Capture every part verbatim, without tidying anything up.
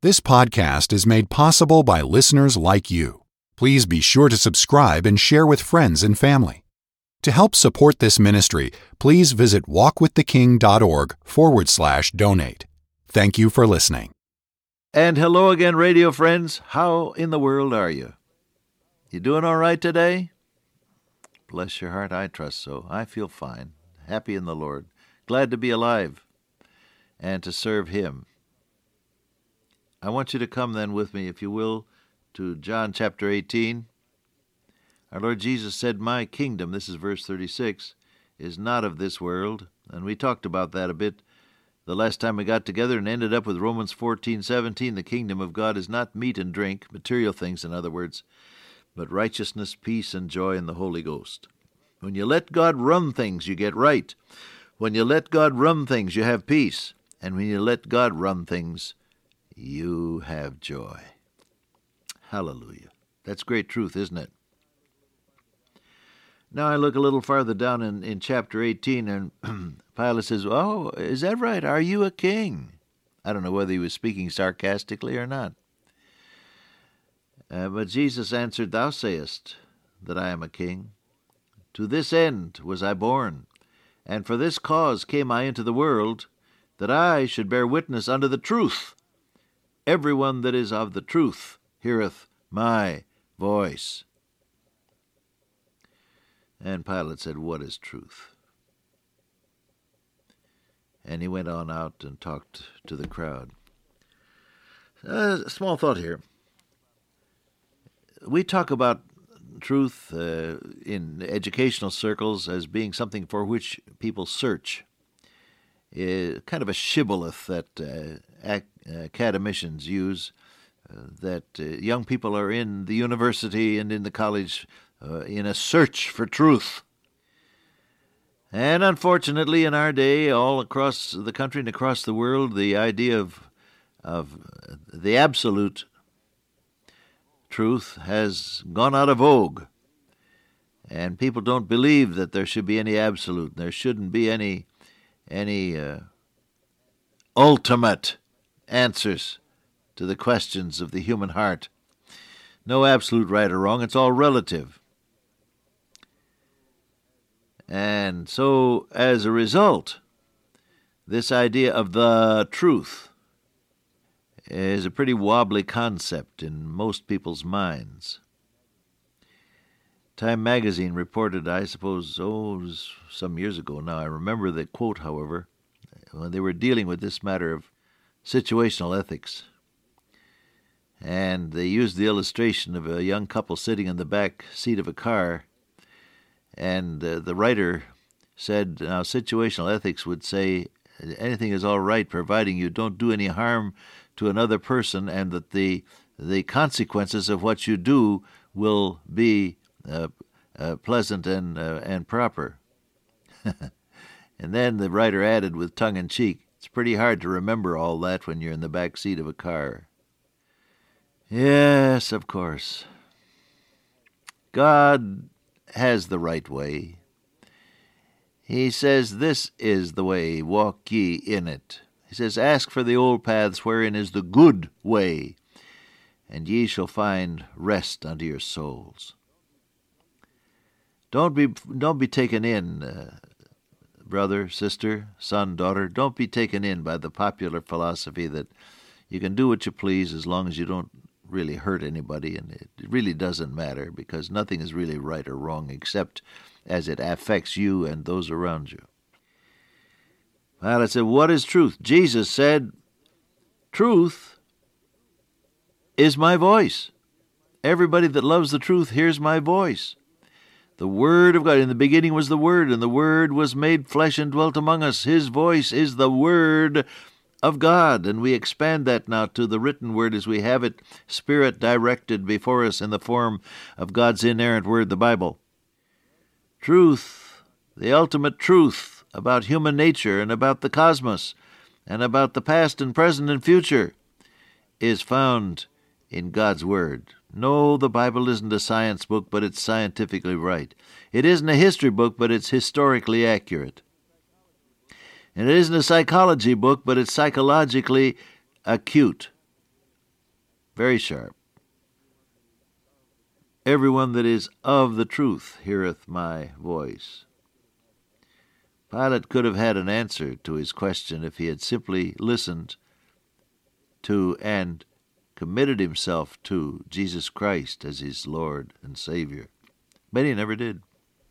This podcast is made possible by listeners like you. Please be sure to subscribe and share with friends and family. To help support this ministry, please visit walkwiththeking.org forward slash donate. Thank you for listening. And hello again, radio friends. How in the world are you? You doing all right today? Bless your heart, I trust so. I feel fine, happy in the Lord, glad to be alive and to serve Him. I want you to come then with me, if you will, to John chapter eighteen. Our Lord Jesus said, "My kingdom," this is verse thirty-six, "is not of this world." And we talked about that a bit the last time we got together and ended up with Romans fourteen seventeen. The kingdom of God is not meat and drink, material things in other words, but righteousness, peace, and joy in the Holy Ghost. When you let God run things, you get right. When you let God run things, you have peace. And when you let God run things, you have joy. Hallelujah. That's great truth, isn't it? Now I look a little farther down in, in chapter eighteen, and Pilate says, "Oh, is that right? Are you a king?" I don't know whether he was speaking sarcastically or not. Uh, but Jesus answered, "Thou sayest that I am a king. To this end was I born, and for this cause came I into the world, that I should bear witness unto the truth. Every one that is of the truth heareth my voice." And Pilate said, "What is truth?" And he went on out and talked to the crowd. Uh, a small thought here. We talk about truth uh, in educational circles as being something for which people search. Uh, kind of a shibboleth that uh, ac- academicians use, uh, that uh, young people are in the university and in the college uh, in a search for truth. And unfortunately, in our day, all across the country and across the world, the idea of of the absolute truth has gone out of vogue. And people don't believe that there should be any absolute. There shouldn't be any any uh, ultimate answers to the questions of the human heart. No absolute right or wrong. It's all relative. And so, as a result, this idea of the truth is a pretty wobbly concept in most people's minds. Time magazine reported, I suppose, oh, it was some years ago now. I remember the quote, however, when they were dealing with this matter of situational ethics. And they used the illustration of a young couple sitting in the back seat of a car. And uh, the writer said, now, situational ethics would say anything is all right providing you don't do any harm to another person, and that the the consequences of what you do will be uh, uh, pleasant and uh, and proper. And then the writer added with tongue-in-cheek, "It's pretty hard to remember all that when you're in the back seat of a car." Yes, of course. God has the right way. He says, "This is the way, walk ye in it." He says, "Ask for the old paths wherein is the good way, and ye shall find rest unto your souls." Don't be don't be taken in, uh, brother, sister, son, daughter. Don't be taken in by the popular philosophy that you can do what you please as long as you don't really hurt anybody, and it really doesn't matter because nothing is really right or wrong except as it affects you and those around you. Well, I said, what is truth? Jesus said, "Truth is my voice. Everybody that loves the truth hears my voice." The Word of God, in the beginning was the Word, and the Word was made flesh and dwelt among us. His voice is the Word of God, and we expand that now to the written Word as we have it, Spirit directed before us in the form of God's inerrant Word, the Bible. Truth, the ultimate truth about human nature and about the cosmos and about the past and present and future, is found in God's Word. No, the Bible isn't a science book, but it's scientifically right. It isn't a history book, but it's historically accurate. And it isn't a psychology book, but it's psychologically acute. very sharp. Everyone that is of the truth heareth my voice. Pilate could have had an answer to his question if he had simply listened to and committed himself to Jesus Christ as his Lord and Savior. But he never did.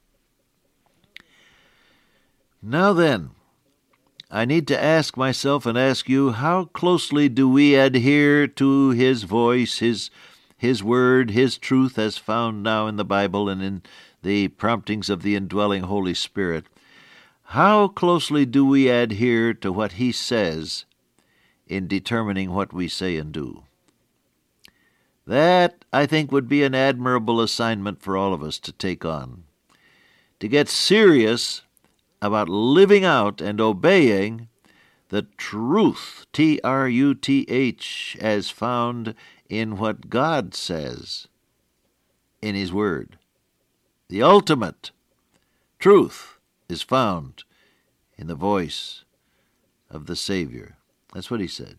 Now then, I need to ask myself and ask you, how closely do we adhere to his voice, his his word, his truth as found now in the Bible and in the promptings of the indwelling Holy Spirit? How closely do we adhere to what he says in determining what we say and do? That, I think, would be an admirable assignment for all of us to take on, to get serious about living out and obeying the truth, T R U T H, as found in what God says in his word. The ultimate truth is found in the voice of the Savior. That's what he said.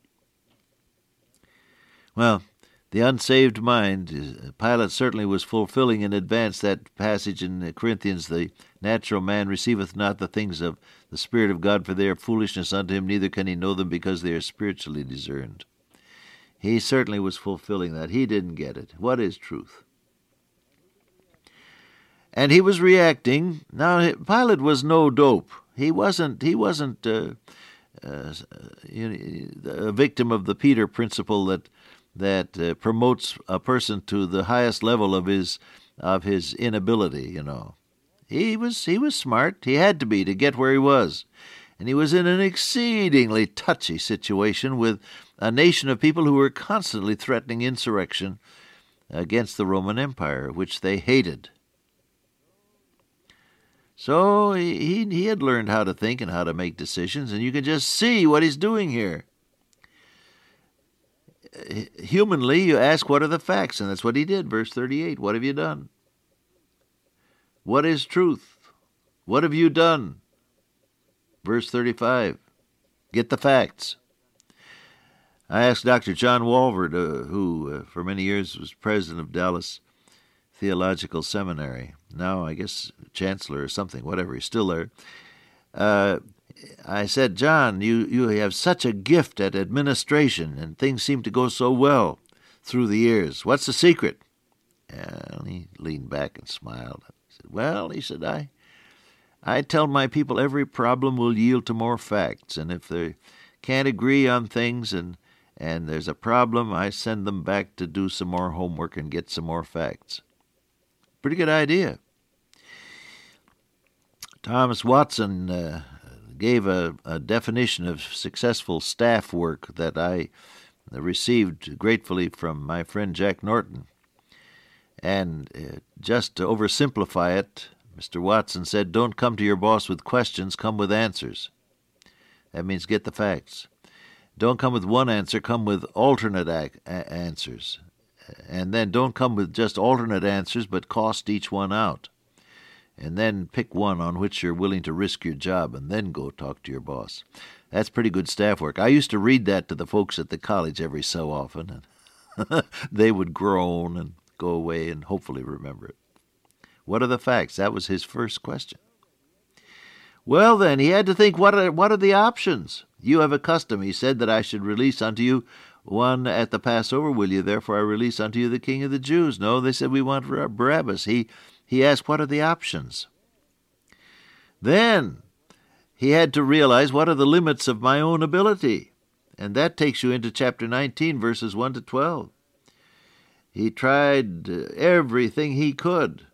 Well, the unsaved mind, Pilate certainly was fulfilling in advance that passage in Corinthians, the natural man receiveth not the things of the Spirit of God, for they are foolishness unto him, neither can he know them because they are spiritually discerned. He certainly was fulfilling that. He didn't get it. What is truth? And he was reacting. Now, Pilate was no dope. He wasn't, he wasn't uh, uh, you know, a victim of the Peter principle that that uh, promotes a person to the highest level of his of his inability, you know. He was he was smart. He had to be to get where he was. And he was in an exceedingly touchy situation with a nation of people who were constantly threatening insurrection against the Roman Empire, which they hated. So he he had learned how to think and how to make decisions, and you can just see what he's doing here. Humanly, you ask, what are the facts? And that's what he did, verse thirty-eight. What have you done? What is truth? What have you done? Verse thirty-five. Get the facts. I asked Doctor John Walvoord, uh, who uh, for many years was president of Dallas Theological Seminary, now I guess chancellor or something, whatever, he's still there. Uh, I said, John, you, you have such a gift at administration, and things seem to go so well through the years. What's the secret? And he leaned back and smiled. I said, well, he said, I, I tell my people every problem will yield to more facts, and if they can't agree on things and, and there's a problem, I send them back to do some more homework and get some more facts. Pretty good idea. Thomas Watson uh, gave a, a definition of successful staff work that I received gratefully from my friend Jack Norton. And uh, just to oversimplify it, Mister Watson said, don't come to your boss with questions, come with answers. That means get the facts. Don't come with one answer, come with alternate ac- a- answers. And then don't come with just alternate answers, but cost each one out. And then pick one on which you're willing to risk your job, and then go talk to your boss. That's pretty good staff work. I used to read that to the folks at the college every so often, and they would groan and go away and hopefully remember it. What are the facts? That was his first question. Well, then, he had to think, what are, what are the options? You have a custom, he said, that I should release unto you one at the Passover. Will you therefore I release unto you the King of the Jews? No, they said, we want Barabbas. He He asked, what are the options? Then he had to realize, what are the limits of my own ability? And that takes you into chapter nineteen, verses one to twelve. He tried everything he could.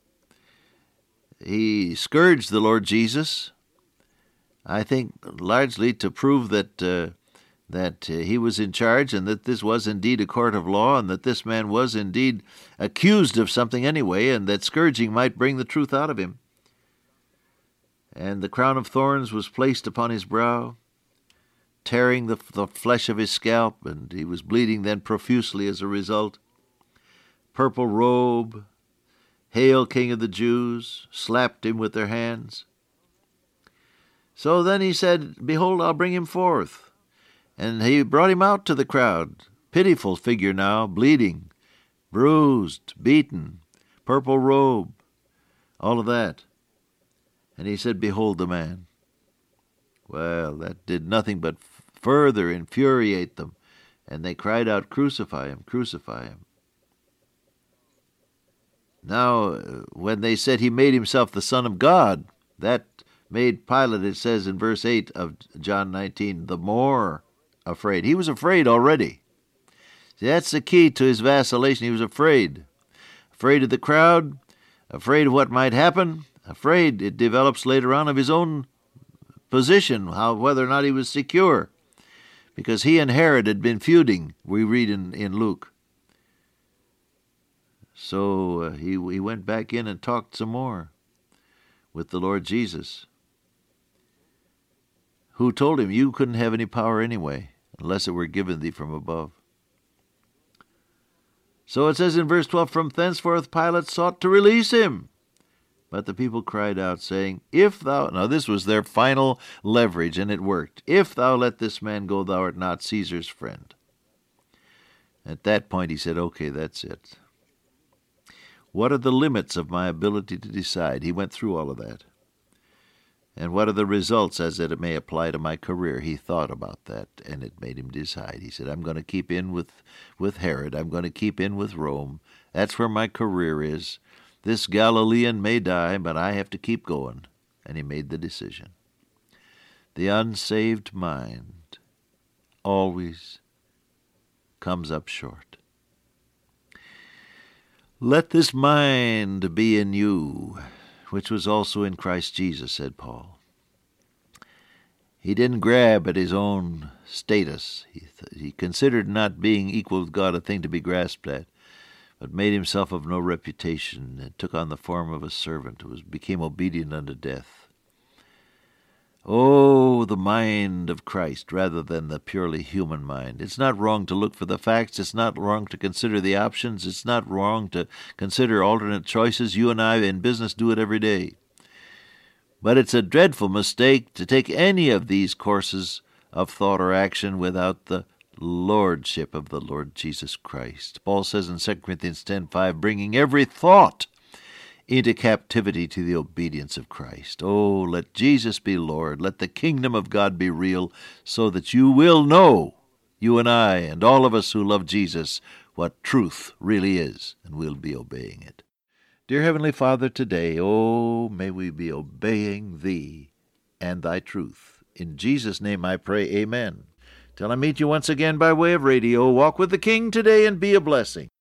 He scourged the Lord Jesus, I think largely to prove that uh, that uh, he was in charge and that this was indeed a court of law and that this man was indeed accused of something anyway and that scourging might bring the truth out of him. And the crown of thorns was placed upon his brow, tearing the, the flesh of his scalp, and he was bleeding then profusely as a result. Purple robe, Hail, King of the Jews, slapped him with their hands. So then he said, Behold, I'll bring him forth. And he brought him out to the crowd, pitiful figure now, bleeding, bruised, beaten, purple robe, all of that. And he said, "Behold the man." Well, that did nothing but further infuriate them, and they cried out, "Crucify him, crucify him." Now, when they said he made himself the Son of God, that made Pilate, it says in verse eight of John nineteen, the more afraid. He was afraid already. See, that's the key to his vacillation. He was afraid. Afraid of the crowd, afraid of what might happen, afraid, it develops later on, of his own position, how whether or not he was secure. Because he and Herod had been feuding, we read in, in Luke. So uh, he, he went back in and talked some more with the Lord Jesus, who told him, "You couldn't have any power anyway, unless it were given thee from above." So it says in verse twelve, "From thenceforth Pilate sought to release him. But the people cried out, saying, If thou..." Now this was their final leverage, and it worked. "If thou let this man go, thou art not Caesar's friend." At that point he said, "Okay, that's it. What are the limits of my ability to decide?" He went through all of that. "And what are the results as it may apply to my career?" He thought about that, and it made him decide. He said, "I'm going to keep in with, with Herod. I'm going to keep in with Rome. That's where my career is. This Galilean may die, but I have to keep going." And he made the decision. The unsaved mind always comes up short. "Let this mind be in you, which was also in Christ Jesus," said Paul. He didn't grab at his own status. He, th- he considered not being equal with God a thing to be grasped at, but made himself of no reputation, and took on the form of a servant, who was, became obedient unto death. Oh, the mind of Christ rather than the purely human mind. It's not wrong to look for the facts. It's not wrong to consider the options. It's not wrong to consider alternate choices. You and I in business do it every day. But it's a dreadful mistake to take any of these courses of thought or action without the lordship of the Lord Jesus Christ. Paul says in Second Corinthians ten five, "Bringing every thought into captivity to the obedience of Christ." Oh, let Jesus be Lord. Let the kingdom of God be real, so that you will know, you and I and all of us who love Jesus, what truth really is, and we'll be obeying it. Dear Heavenly Father, today, oh, may we be obeying Thee and Thy truth. In Jesus' name I pray, amen. Till I meet you once again by way of radio, walk with the King today and be a blessing.